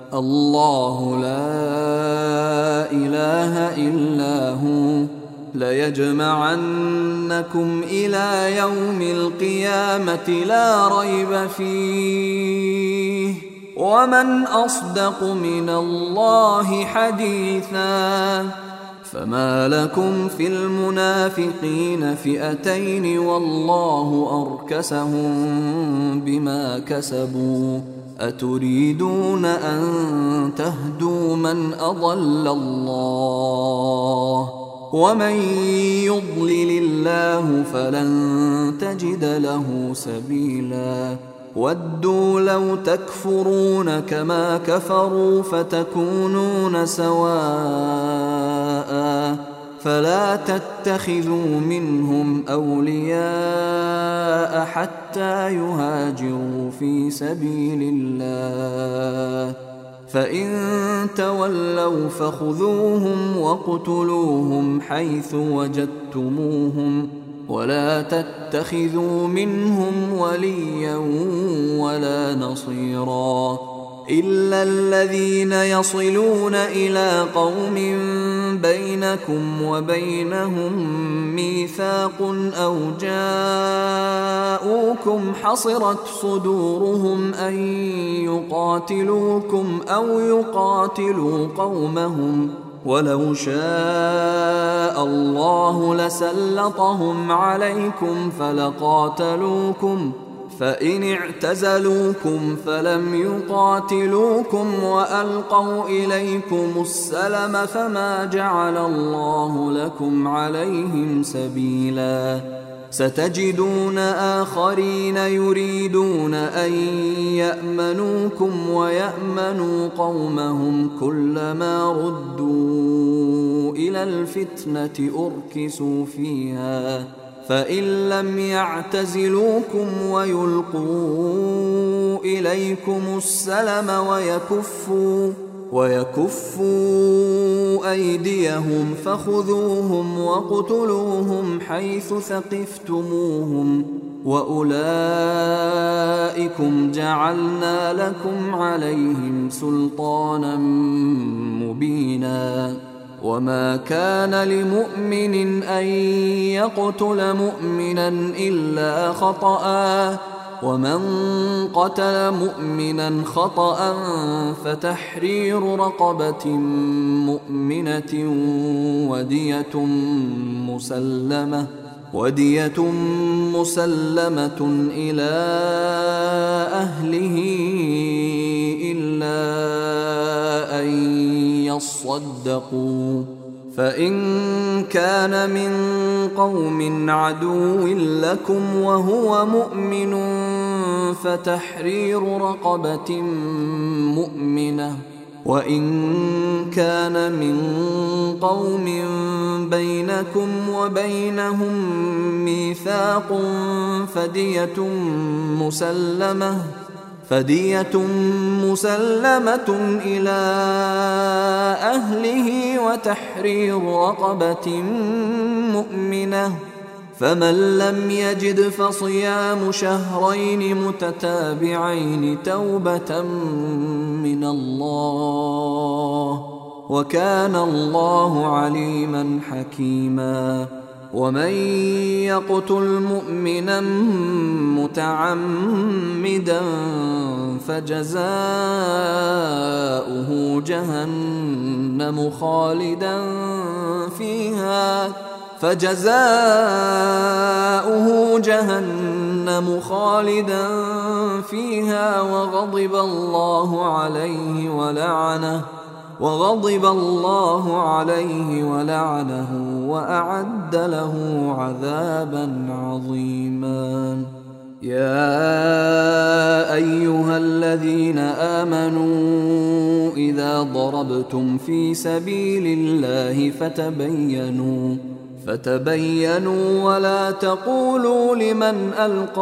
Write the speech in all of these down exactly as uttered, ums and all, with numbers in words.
الله لا إله إلا هو ليجمعنكم إلى يوم القيامة لا ريب فيه ومن أصدق من الله حديثا. فما لكم في المنافقين فئتين والله أركسهم بما كسبوا أتريدون أن تهدوا من أضل الله ومن يضلل الله فلن تجد له سبيلا. ودوا لو تكفرون كما كفروا فتكونون سواء فلا تتخذوا منهم أولياء حتى يهاجروا في سبيل الله فإن تولوا فخذوهم وقتلوهم حيث وجدتموهم ولا تتخذوا منهم وليا ولا نصيرا إلا الذين يصلون إلى قوم بينكم وبينهم ميثاق أو جاءوكم حصرت صدورهم أن يقاتلوكم أو يقاتلوا قومهم ولو شاء الله لسلطهم عليكم فلقاتلوكم فإن اعتزلوكم فلم يقاتلوكم وألقوا إليكم السلم فما جعل الله لكم عليهم سبيلا. ستجدون آخرين يريدون أن يأمنوكم ويأمنوا قومهم كلما ردوا إلى الفتنة أركسوا فيها فإن لم يعتزلوكم ويلقوا إليكم السلم ويكفوا ويكفوا أيديهم فخذوهم وقتلوهم حيث ثقفتموهم وأولئكم جعلنا لكم عليهم سلطانا مبينا. وما كان لمؤمن أن يقتل مؤمنا إلا خطأ ومن قتل مؤمنا خطأ فتحرير رقبة مؤمنة ودية مسلمة ودية مسلمة إلى أهله إلا أن يصدقوا فإن كان من قوم عدو لكم وهو مؤمن فتحرير رقبة مؤمنة وإن كان من قوم بينكم وبينهم ميثاق فدية مسلمة فدية مسلمة إلى أهله وتحرير رقبة مؤمنة فمن لم يجد فصيام شهرين متتابعين توبة من الله وكان الله عليما حكيما. ومن يقتل مؤمنا متعمدا فجزاؤه جهنم خالدا فيها فجزاؤه جهنم خالدا فيها وغضب الله عليه ولعنه وغضب الله عليه ولعنه وأعد له عذابا عظيما. يا أيها الذين آمنوا إذا ضربتم في سبيل الله فتبينوا فتبينوا ولا تقولوا لمن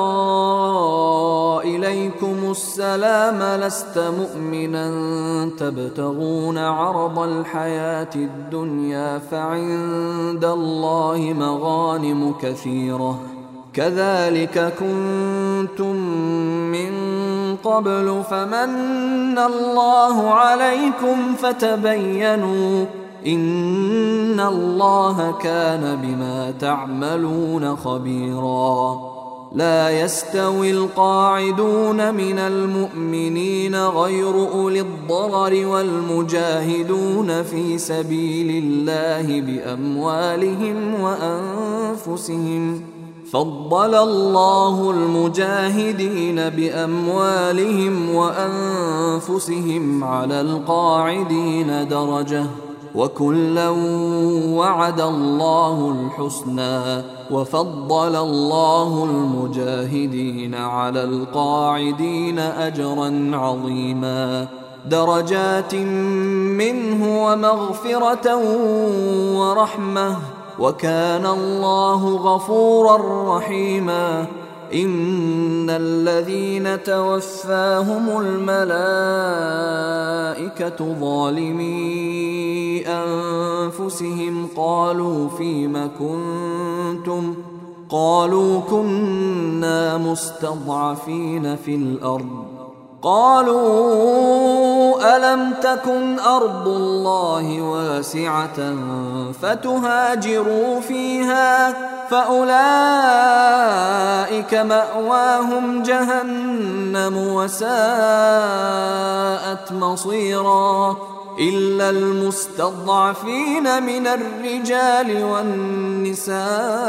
ألقى إليكم السلام لست مؤمنا تبتغون عرض الحياة الدنيا فعند الله مغانم كثيرة كذلك كنتم من قبل فمن الله عليكم فتبينوا إن الله كان بما تعملون خبيرا. لا يستوي القاعدون من المؤمنين غير أولي الضرر والمجاهدون في سبيل الله بأموالهم وأنفسهم. فضل الله المجاهدين بأموالهم وأنفسهم على القاعدين درجة وكلا وعد الله الحسنى وفضل الله المجاهدين على القاعدين أجرا عظيما درجات منه ومغفرة ورحمة وكان الله غفورا رحيما. إن الذين توفاهم الملائكة ظالمي أنفسهم قالوا فيم كنتم قالوا كنا مستضعفين في الأرض قالوا ألم تكن أرض الله واسعة فتهاجروا فيها فأولئك مأواهم جهنم وساءت مصيرا. إلا المستضعفين من الرجال والنساء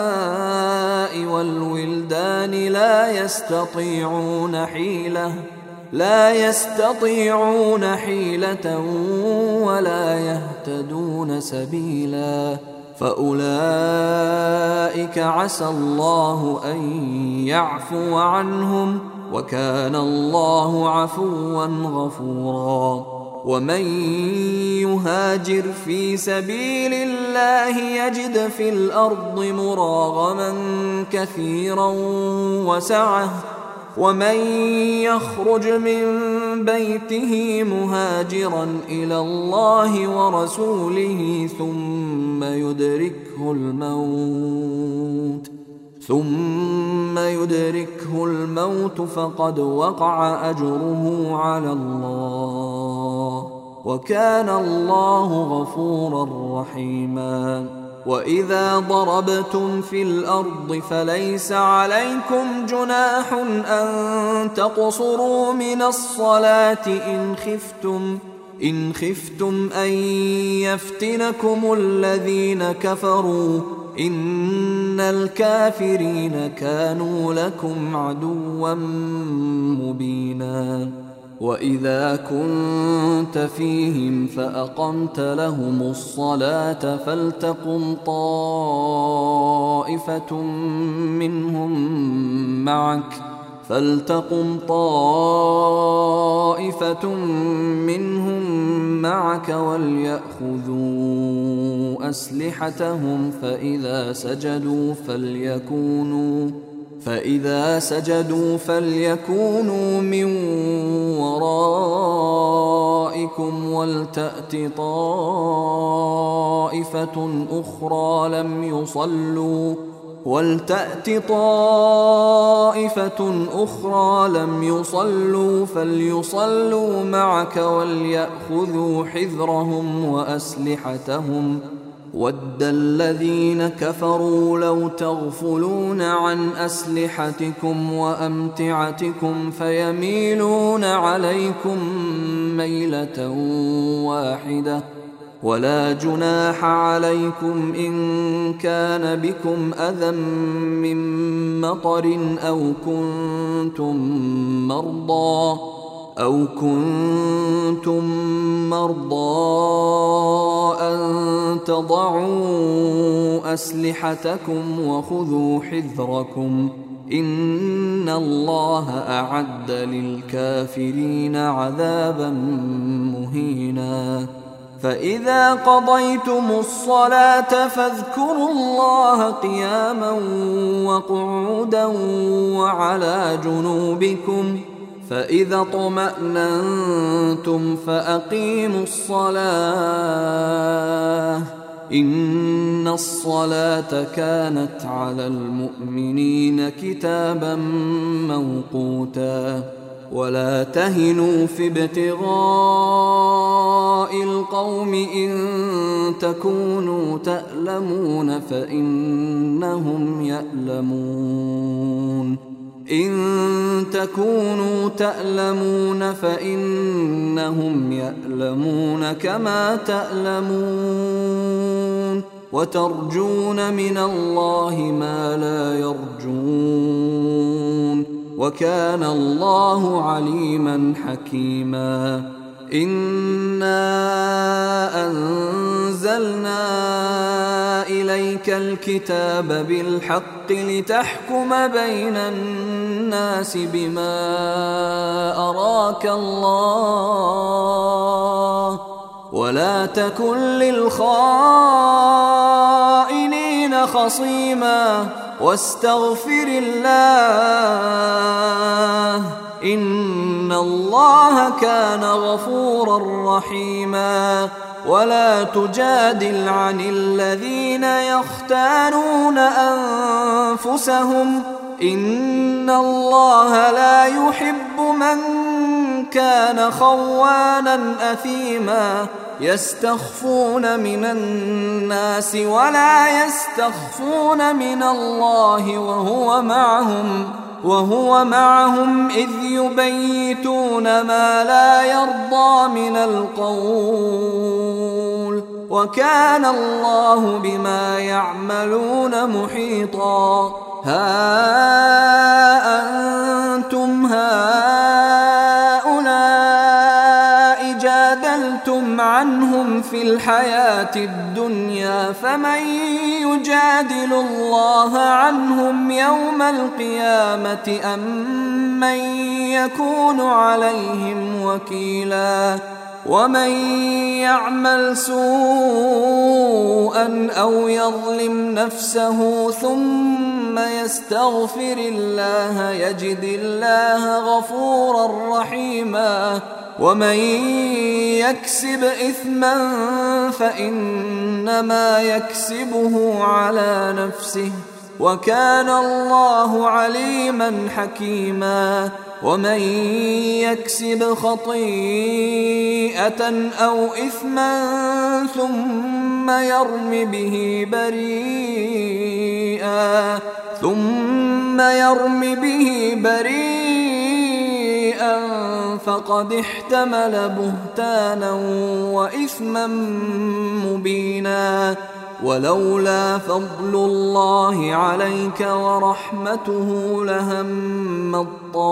والولدان لا يستطيعون حيلة لا يستطيعون حيلة ولا يهتدون سبيلا فأولئك عسى الله أن يعفو عنهم وكان الله عفوا غفورا. ومن يهاجر في سبيل الله يجد في الأرض مراغما كثيرا وسعة ومن يخرج من بيته مهاجرا إلى الله ورسوله ثم يدركه الموت ثم يدركه الموت فقد وقع أجره على الله وكان الله غفورا رحيما. وإذا ضربتم في الأرض فليس عليكم جناح أن تقصروا من الصلاة إن خفتم إن خفتم أن يفتنكم الذين كفروا إن الكافرين كانوا لكم عدوا مبينا. وإذا كنت فيهم فأقمت لهم الصلاة فلتقم طائفة منهم معك فلتقم طائفة منهم معك وليأخذوا أسلحتهم فإذا سجدوا فليكونوا فإذا سجدوا فليكونوا من ورائكم ولتأت طائفة أخرى لم يصلوا ولتأت طائفة أخرى لم يصلوا فليصلوا معك وليأخذوا حذرهم وأسلحتهم ود الذين كفروا لو تغفلون عن أسلحتكم وأمتعتكم فيميلون عليكم ميلة واحدة ولا جناح عليكم إن كان بكم أذى من مطر أو كنتم مرضى أو كنتم مرضى أن تضعوا أسلحتكم وخذوا حذركم إن الله أعد للكافرين عذابا مهينا. فإذا قضيتم الصلاة فاذكروا الله قياما وقعودا وعلى جنوبكم فإذا اطمأننتم فأقيموا الصلاة إن الصلاة كانت على المؤمنين كتابا موقوتا ولا تهنوا في ابتغاء القوم إن تكونوا تألمون فإنهم يألمون إن تكونوا تألمون فإنهم يألمون كما تألمون وترجون من الله ما لا يرجون وكان الله عليما حكيما إنا أنزلنا إليك الكتاب بالحق لتحكم بين الناس بما أراك الله ولا تكن للخائنين خصيما واستغفر الله إن الله كان غفورا رحيما ولا تجادل عن الذين يختانون أنفسهم إن الله لا يحب من كان خوانا أثيما يستخفون من الناس ولا يستخفون من الله وهو معهم وهو معهم إذ يبيتون ما لا يرضى من القول وكان الله بما يعملون محيطا ها أنتم هؤلاء جادلتم عنهم في الحياة الدنيا فمن يجادل الله عنهم يوم القيامة أم من يكون عليهم وكيلا ومن يعمل سوءا أو يظلم نفسه ثم يستغفر الله يجد الله غفورا رحيما ومن يكسب إثما فإنما يكسبه على نفسه وكان الله عليما حكيما ومن يكسب خطيئة أو إثما ثم يرم به بريئا ثم يرم به بريئا فقد احتمل بهتانا وإثما مبينا ولولا فضل الله عليك ورحمته لهم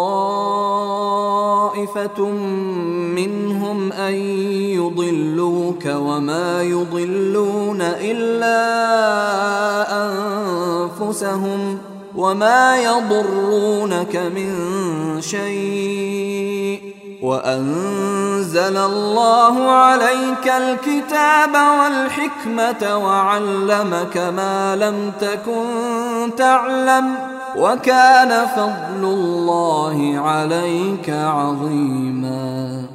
طائفة منهم أن يضلوك وما يضلون إلا أنفسهم وما يضرونك من شيء وأنزل الله عليك الكتاب والحكمة وعلمك ما لم تكن تعلم وكان فضل الله عليك عظيما.